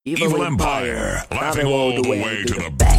Evil Empire, laughing all the way to the bank.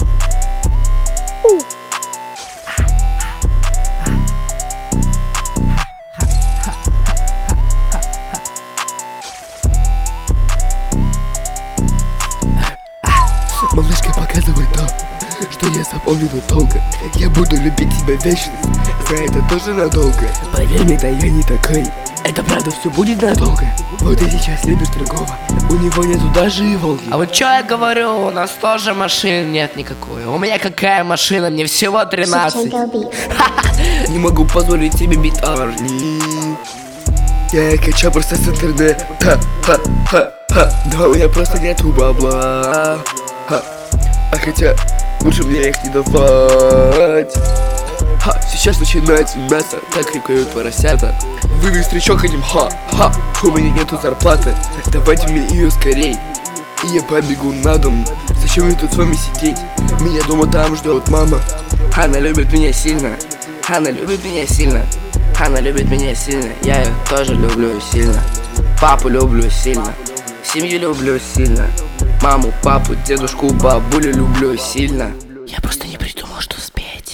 Малышка, показывай то, что я запомню надолго. Я буду любить тебя вечно, за это тоже надолго. Поверь мне, да я не такой, это правда все будет надолго. Вот ты сейчас любишь другого, у него нету даже и Волги. А вот чё я говорю, у нас тоже машин нет никакой. У меня какая машина, мне всего 13. Не могу позволить тебе бить Арни. Я качаю просто с интернета. Ха-ха-ха-ха. Да у меня просто нету бабла. А хотя лучше мне их не давать. Сейчас начинается мясо, так крикают поросята. Вы встречок ходим, ха-ха. У меня нету зарплаты, давайте мне ее скорей. И я побегу на дом. Зачем мне тут с вами сидеть? Меня дома там ждет мама. Она любит меня сильно. Она любит меня сильно. Она любит меня сильно. Я ее тоже люблю сильно. Папу люблю сильно. Семью люблю сильно. Маму, папу, дедушку, бабулю люблю сильно. Я просто не придумал, что спеть.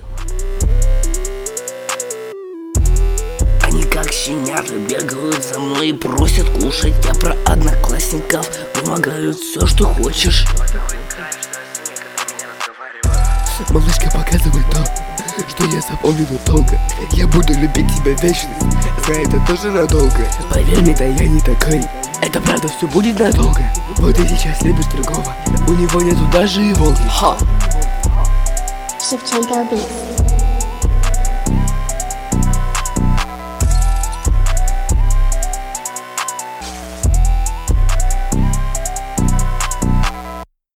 Они как щенята бегают за мной и просят кушать. Я про одноклассников помогаю все, что хочешь. Малышка, показывай то, что я запомню надолго. Я буду любить тебя вечно, за это тоже надолго. Поверь мне, да я не такой, это правда все будет надолго. Вот ты сейчас любишь другого, у него нету даже и Волги. Shevchenko Beats.